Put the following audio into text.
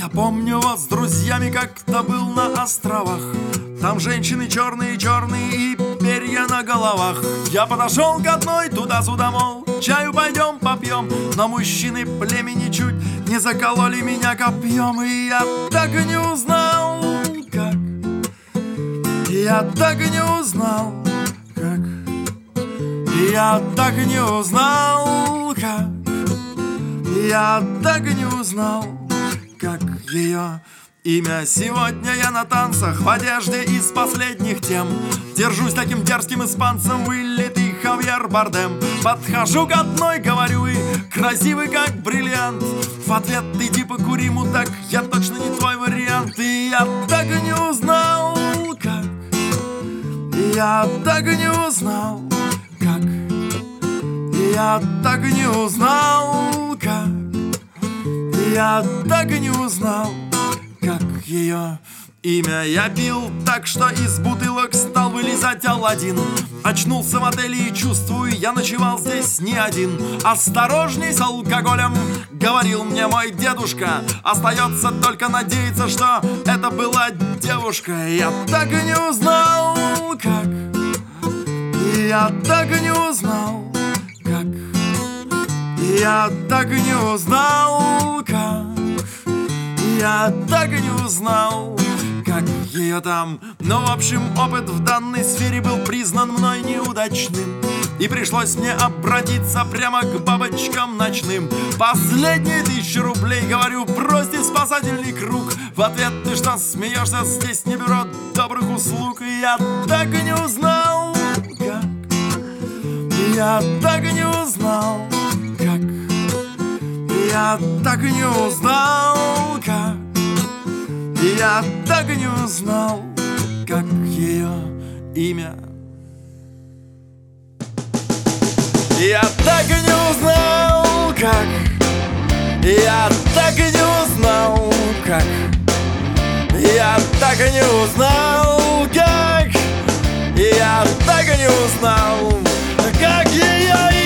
Я помню вас с друзьями, как-то был на островах. Там женщины черные-черные и перья на головах. Я подошел к одной туда-сюда, мол, чаю пойдем попьем. Но мужчины племени чуть не закололи меня копьем. И я так и не узнал, как. Я так и не узнал, как. Я так и не узнал, как. Я так и не узнал, как ее имя. Сегодня я на танцах в одежде из последних тем. Держусь таким дерзким испанцем, вылитый Хавьер Бардем. Подхожу к одной, говорю, и красивый как бриллиант. В ответ: ты типа кури, мудак, я точно не твой вариант. И я так и не узнал, как. Я так и не узнал, как. Я так и не узнал, как. Я так и не узнал, как ее имя. Я пил так, что из бутылок стал вылезать Аладдин. Очнулся в отеле и чувствую, я ночевал здесь не один. Осторожней с алкоголем, говорил мне мой дедушка. Остается только надеяться, что это была девушка. Я так и не узнал, как. Я так и не узнал, как. Я так и не узнал, как. Я так и не узнал, как ее там. Но в общем опыт в данной сфере был признан мной неудачным. И пришлось мне обратиться прямо к бабочкам ночным. Последние 1000 рублей, говорю, бросьте спасательный круг. В ответ: ты что, смеешься, здесь не бюро добрых услуг. И я так и не узнал, как. Я так и не узнал, как. Я так и не узнал, как. Я так и не узнал, как ее имя. Я так и не узнал, как. Я так и не узнал, как. Я так и не узнал, как. Я так и не узнал, как ее имя.